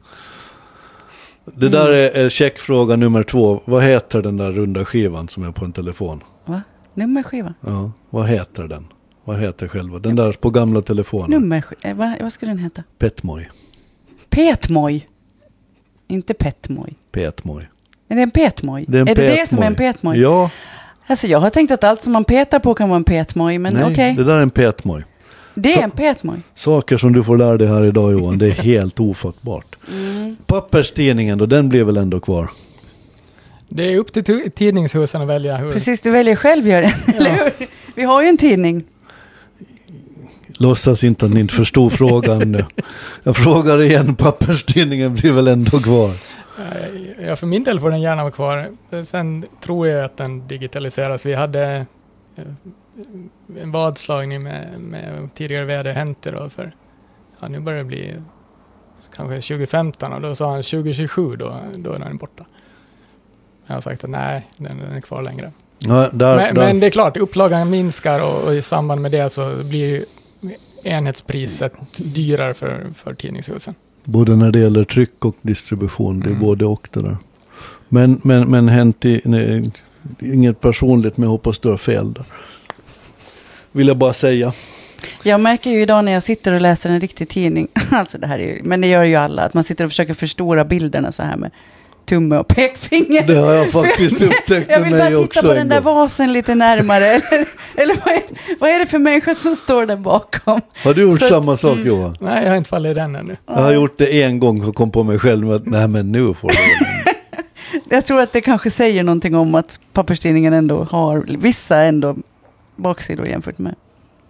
Det där är, är checkfråga nummer två. Vad heter den där runda skivan som är på en telefon? Va? Nummerskiva? Ja, vad heter den? Vad heter själva? Den där på gamla telefonen. Nummerskiva? Eh, va, vad ska den heta? Petmoj. Petmoj. Inte Petmoj. Petmoj. Är det en petmoj? Det är en är det petmoj. det som är en petmoj? Ja. Alltså jag har tänkt att allt som man petar på kan vara en petmoj, men okej. Nej, Okay. det där är en petmoj. Det är Så- en petmoj. Saker som du får lära dig här idag, Johan, det är helt ofattbart. Mm. Papperstidningen då, den blir väl ändå kvar? Det är upp till tu- tidningshusen att välja hur... Precis, du väljer själv, gör det. Eller hur? Vi har ju en tidning. Låtsas inte att ni inte förstod frågan nu. Jag frågar igen, papperstidningen blir väl ändå kvar? Eh, Ja, för min del får den gärna vara kvar. Sen tror jag att den digitaliseras. Vi hade eh, en vadslagning med, med tidigare vd Henter då för, ja, nu börjar det bli kanske tjugo femton och då sa han tjugo tjugosju, då, då är den borta. Jag har sagt att nej, den, den är kvar längre. Ja, där, Men, där. men det är klart, upplagan minskar och, och i samband med det så blir ju enhetspriset dyrare för, för tidningshusen. Både när det gäller tryck och distribution, det är Mm. både och det där. Men, men, men hänt i, nej, inget personligt, men jag hoppas du har fel där. Vill jag bara säga. Jag märker ju idag när jag sitter och läser en riktig tidning, alltså det här är ju, men det gör ju alla, att man sitter och försöker förstora bilderna så här med tumme och pekfinger. Det har jag faktiskt upptäckt Jag med vill bara mig titta också på den en där gång. vasen lite närmare. Eller, eller vad, är, vad är det för människa som står där bakom? Har du gjort Så att- samma sak, mm. Johan? Nej, jag har inte fallit i den ännu. Jag har gjort det en gång och kom på mig själv med att nej men nu får du. Jag tror att det kanske säger någonting om att papperstidningen ändå har vissa ändå baksidor jämfört med.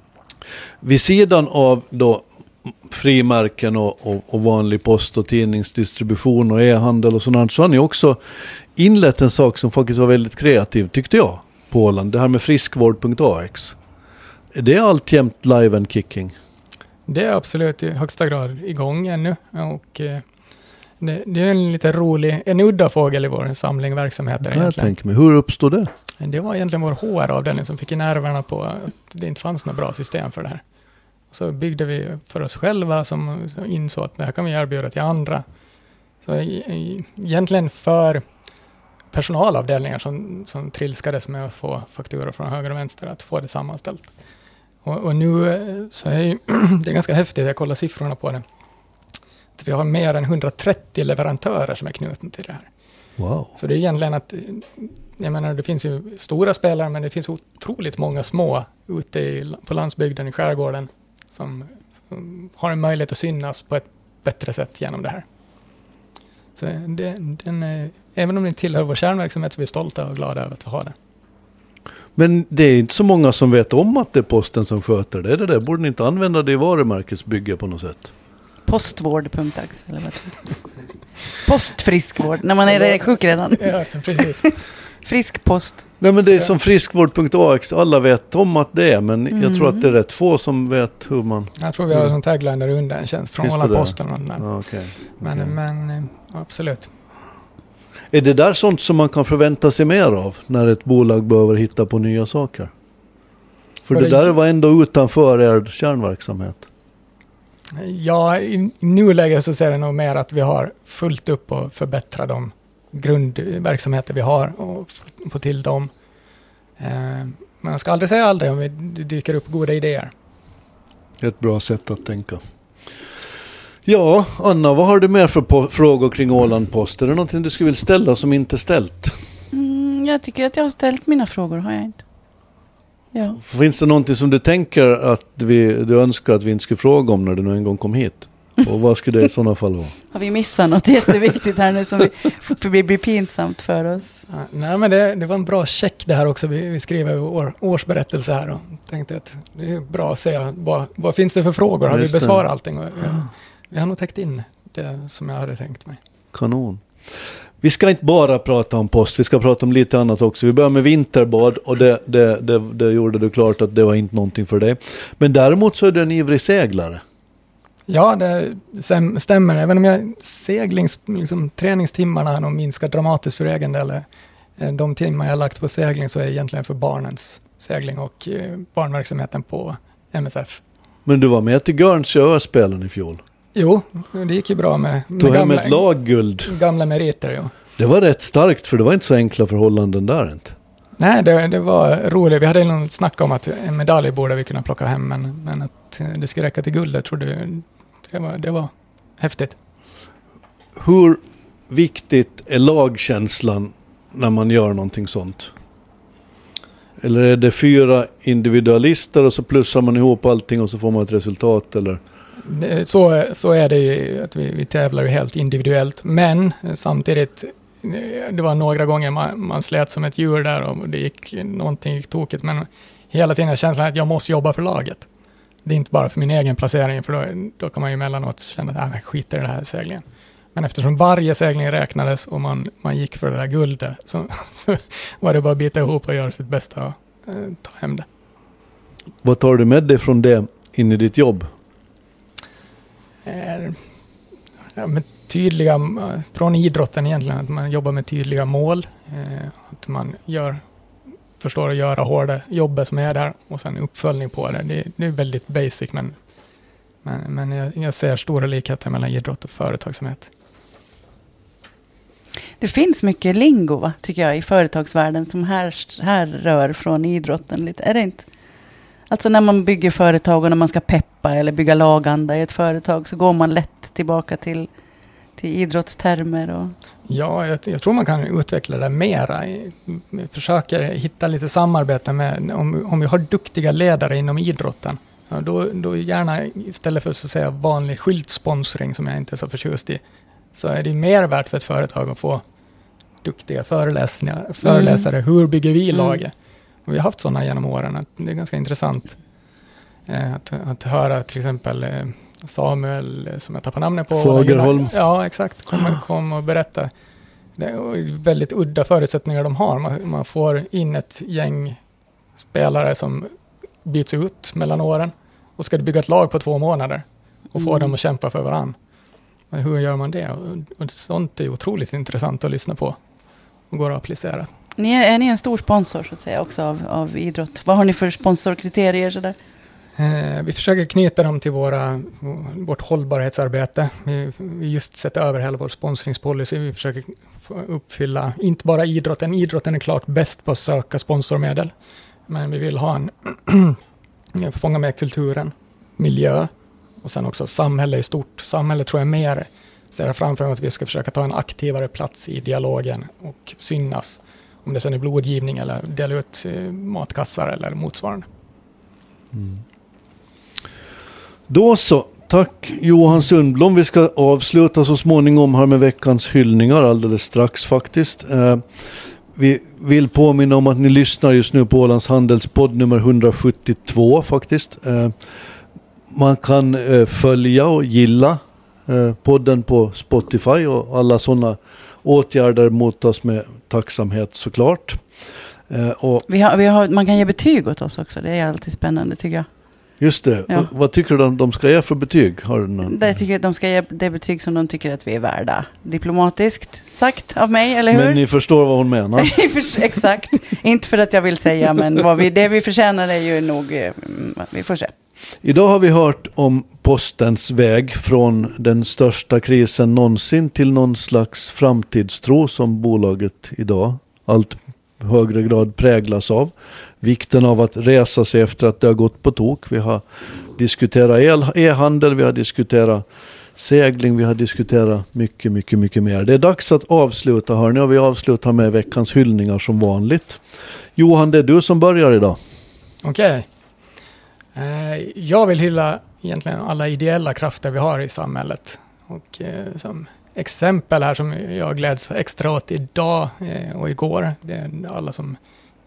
Vid sidan av då frimärken och, och, och vanlig post och tidningsdistribution och e-handel och sådant, så har ni också inlett en sak som faktiskt var väldigt kreativ, tyckte jag, på Åland. Det här med friskvård punkt a x. Är det alltjämt live and kicking? Det är absolut i högsta grad igång ännu. Och, eh, det, det är en lite rolig, en udda fågel i vår samling verksamheter Ja, jag egentligen. tänker mig. Hur uppstod det? Det var egentligen vår H R-avdelning som fick i nerverna på att det inte fanns något bra system för det här. Så byggde vi för oss själva som insåg att det här kan vi erbjuda till andra. Så i, i, egentligen för personalavdelningar som, som trilskades med att få fakturor från höger och vänster att få det sammanställt. Och, och nu eh, så är ju, det är ganska häftigt, jag kollar siffrorna på det. Att vi har mer än hundratrettio leverantörer som är knutna till det här. Wow. Så det är egentligen att, jag menar det finns ju stora spelare men det finns otroligt många små ute i, på landsbygden i skärgården som um, har en möjlighet att synas på ett bättre sätt genom det här. Så det, den, är, även om det tillhör vår kärnverksamhet så är vi stolta och glada över att vi har det. Men det är inte så många som vet om att det är posten som sköter det. Är det där? Borde ni inte använda det i varumärkesbygge på något sätt? Postvård punkt a x eller vad det är. Postfriskvård, när man är sjuk redan. Ja, precis. Frisk post. Nej, men det är som friskvård punkt a x. Alla vet om att det är, men Mm. jag tror att det är rätt få som vet hur man... Jag tror vi har en tagline där under, en tjänst från Finns det Åland där? Posten. Och den där. Ja, okej. Men, Okej. men eh, absolut. Är det där sånt som man kan förvänta sig mer av när ett bolag behöver hitta på nya saker? För Var det det- där var ändå utanför er kärnverksamhet. Ja, i, i nuläget så ser det nog mer att vi har fullt upp och förbättra de grundverksamheter vi har och f- få till dem. Eh, men man ska aldrig säga aldrig om vi d- dyker upp goda idéer. Ett bra sätt att tänka. Ja, Anna, vad har du mer för på- frågor kring Åland Post? Är det någonting du skulle vilja ställa som inte ställt? Mm, jag tycker att jag har ställt mina frågor, har jag inte? Ja. Finns det någonting som du tänker att vi, du önskar att vi inte skulle fråga om när du en gång kom hit? Och vad skulle det i sådana fall vara? Har vi missat något jätteviktigt här nu som vi, blir, blir pinsamt för oss? Ja, nej, men det, det var en bra check det här också. Vi, vi skriver år, årsberättelse här och tänkte att det är bra att se vad, vad finns det för frågor? Har vi Just det. besvarat allting? Och, ja, vi har nog täckt in det som jag hade tänkt mig. Kanon. Vi ska inte bara prata om post, vi ska prata om lite annat också. Vi börjar med vinterbad och det, det, det, det gjorde du klart att det var inte någonting för dig. Men däremot så är du en ivrig seglare. Ja, det stäm- stämmer. Även om jag seglings, liksom, träningstimmarna har nog minskat dramatiskt för egen del. Eh, De timmar jag har lagt på segling så är egentligen för barnens segling och eh, barnverksamheten på M S F. Men du var med till Guernsey och Öspelen i fjol. Jo, det gick ju bra med, med Tog hem ett lagguld. gamla meriter. Jo. Det var rätt starkt för det var inte så enkla förhållanden där inte. Nej, det, det var roligt. Vi hade någon snack om att en medalj borde vi kunna plocka hem, men, men att eh, det skulle räcka till guldet trodde vi. Det var, det var häftigt. Hur viktigt är lagkänslan när man gör någonting sånt? Eller är det fyra individualister och så plussar man ihop allting och så får man ett resultat? Eller? Så, så är det ju, att vi, vi tävlar ju helt individuellt. Men samtidigt, det var några gånger man, man slet som ett djur där och det gick, någonting gick tokigt. Men hela tiden är känslan att jag måste jobba för laget. Det är inte bara för min egen placering, för då, då kan man ju emellanåt känna att jag skiter i det här seglingen. Men eftersom varje segling räknades och man, man gick för det där guldet så, så var det bara att bita ihop och göra sitt bästa och eh, ta hem det. Vad tar du med dig från det in i ditt jobb? Eh, ja, med tydliga, från idrotten egentligen, att man jobbar med tydliga mål. Eh, att man gör, förstår att göra hårda jobbet som är där och sen uppföljning på det. Det, det är väldigt basic, men, men, men jag, jag ser stora likheter mellan idrott och företagsamhet. Det finns mycket lingo, va, tycker jag, i företagsvärlden som här, här rör från idrotten lite. Är det inte? Alltså när man bygger företag och när man ska peppa eller bygga laganda i ett företag så går man lätt tillbaka till, till idrottstermer. Och... Ja, jag, jag tror man kan utveckla det mera. Vi försöker hitta lite samarbete med, om, om vi har duktiga ledare inom idrotten. Ja, då, då gärna istället för så att säga vanlig skyltsponsring som jag inte är så förtjust i, så är det mer värt för ett företag att få duktiga föreläsningar, föreläsare. Mm. Hur bygger vi laget? Mm. Och vi har haft sådana genom åren. Att det är ganska intressant eh, att, att höra till exempel eh, Samuel, som jag tappar namnet på. Fagerholm. Ja, exakt. Kom, kom och berätta. Det är väldigt udda förutsättningar de har. Man, man får in ett gäng spelare som byts ut mellan åren. Och ska bygga ett lag på två månader. Och få mm. dem att kämpa för varann. Men hur gör man det? Och, och sånt är otroligt intressant att lyssna på. Och går att applicera. Ni är, är ni en stor sponsor så att säga också av, av idrott? Vad har ni för sponsorkriterier så där? Eh, vi försöker knyta dem till våra, vårt hållbarhetsarbete. Vi, vi just sätter över hela vår sponsringspolicy. Vi försöker uppfylla, inte bara idrotten. Idrotten är klart bäst på att söka sponsormedel. Men vi vill ha en fånga med kulturen, miljö och sen också samhälle i stort. Samhället tror jag mer ser framför mig att vi ska försöka ta en aktivare plats i dialogen och synas. Om det sen är blodgivning eller dela ut eh, matkassar eller motsvarande. Mm. Då så, tack Johan Sundblom. Vi ska avsluta så småningom här med veckans hyllningar alldeles strax faktiskt. Eh, vi vill påminna om att ni lyssnar just nu på Ålands Handelspodd nummer hundrasjuttiotvå faktiskt. Eh, man kan eh, följa och gilla eh, podden på Spotify och alla sådana åtgärder mot oss med tacksamhet såklart. Eh, och vi har, vi har, man kan ge betyg åt oss också. Det är alltid spännande tycker jag. Just det. Ja. Vad tycker du de, de ska ge för betyg? Har du någon? Det tycker jag de ska ge det betyg som de tycker att vi är värda. Diplomatiskt sagt av mig, eller hur? Men ni förstår vad hon menar. Exakt. Inte för att jag vill säga, men vad vi, det vi förtjänar är ju nog, vi får se. Idag har vi hört om postens väg från den största krisen någonsin till någon slags framtidstro som bolaget idag allt högre grad präglas av. Vikten av att resa sig efter att det har gått på tok. Vi har diskuterat el, e-handel, vi har diskuterat segling, vi har diskuterat mycket, mycket, mycket mer. Det är dags att avsluta, hörni, och vi avslutar med veckans hyllningar som vanligt. Johan, det är du som börjar idag. Okej. Okay. Eh, jag vill hylla egentligen alla ideella krafter vi har i samhället. Och eh, som exempel här som jag gläds extra åt idag eh, och igår, det är alla som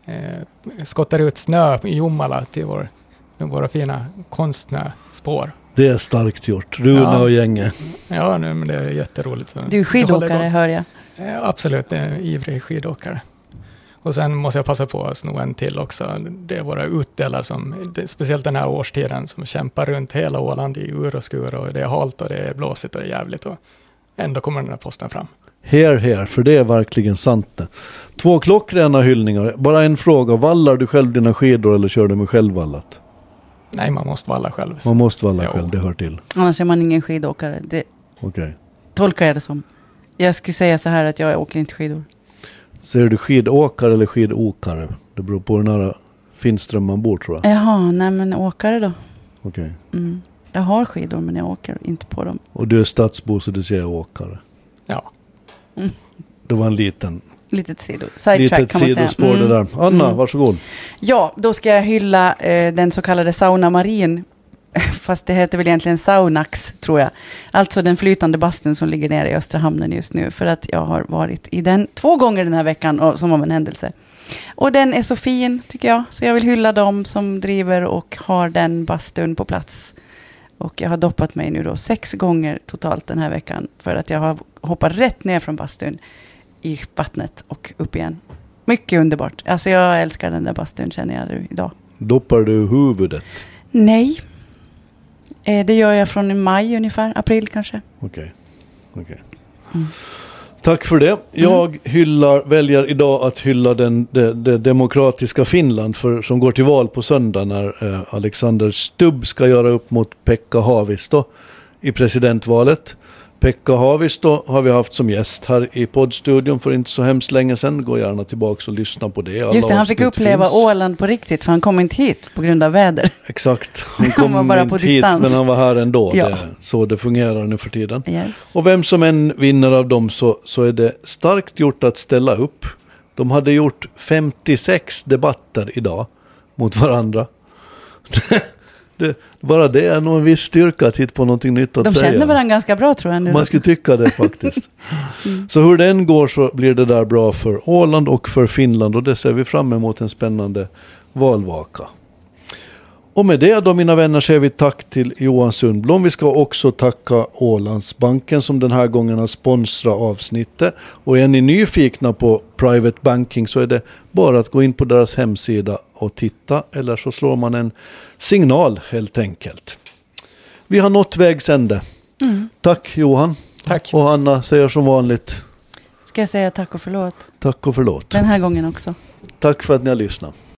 eh, skottar ut snö i Jomala till vår, våra fina konstnärsspår. Det är starkt gjort. Rune ja. och gänge. Ja, nu, men det är jätteroligt. Du är skidåkare, hör jag. Eh, absolut, det är en ivrig skidåkare. Och sen måste jag passa på att sno en till också. Det är våra utdelare, som, det, speciellt den här årstiden, som kämpar runt hela Åland i ur och skur. Och det är halt och det är blåsigt och det är jävligt. Och ändå kommer den här posten fram. Här, här, för det är verkligen sant det. Två klockrena hyllningar. Bara en fråga. Vallar du själv dina skidor eller kör du med självvallat? Nej, man måste valla själv. Man måste valla jo. själv, det hör till. Annars är man ingen skidåkare. Det okay. tolkar jag det som. Jag skulle säga så här att jag åker inte skidor. Ser du skidåkare eller skidåkare? Det beror på hur nära Finström man bor, tror jag. Jaha, nej men åkare då. Okej. Okay. Mm. Jag har skidor men jag åker inte på dem. Och du är stadsbo så du säger åkare? Ja. Mm. Det var en liten, Litet sido, sidetrack litet kan man säga. sidospår Mm. det där. Anna, Mm. varsågod. Ja, då ska jag hylla eh, den så kallade Sauna Marin. Fast det heter väl egentligen Saunax, tror jag. Alltså den flytande bastun som ligger nere i Östra hamnen just nu. För att jag har varit i den två gånger den här veckan, och, som av en händelse. Och den är så fin, tycker jag. Så jag vill hylla dem som driver och har den bastun på plats. Och jag har doppat mig nu då sex gånger totalt den här veckan. För att jag har hoppat rätt ner från bastun i vattnet och upp igen. Mycket underbart. Alltså jag älskar den där bastun, känner jag nu idag. Doppar du huvudet? Nej. Eh, det gör jag från i maj ungefär. April kanske. Okej. Okay. Okay. Mm. Tack för det. Jag hyllar, väljer idag att hylla den, det, det demokratiska Finland för, som går till val på söndag när eh, Alexander Stubb ska göra upp mot Pekka Haavisto i presidentvalet. Pekka Haavisto har vi haft som gäst här i poddstudion för inte så hemskt länge sedan. Gå gärna tillbaka och lyssna på det. Alla Just det, han fick uppleva finns. Åland på riktigt för han kom inte hit på grund av väder. Exakt, han kom Han var bara inte på hit distans. men han var här ändå. Ja. Det är så det fungerar nu för tiden. Yes. Och vem som än vinner av dem så, så är det starkt gjort att ställa upp. De hade gjort femtiosex debatter idag mot varandra. det, bara det är nog en viss styrka att hitta på någonting nytt att De säga. känner varandra ganska bra, tror jag nu. Man skulle tycka det faktiskt. Mm. Så hur den går så blir det där bra för Åland och för Finland. Och det ser vi fram emot en spännande valvaka. Och med det då, mina vänner, säger vi tack till Johan Sundblom. Vi ska också tacka Ålandsbanken som den här gången har sponsrat avsnittet. Och är ni nyfikna på private banking så är det bara att gå in på deras hemsida och titta. Eller så slår man en signal helt enkelt. Vi har nått vägs ände. Mm. Tack Johan. Tack. Och Anna säger som vanligt Ska jag säga tack och förlåt? tack och förlåt. Den här gången också. Tack för att ni har lyssnat.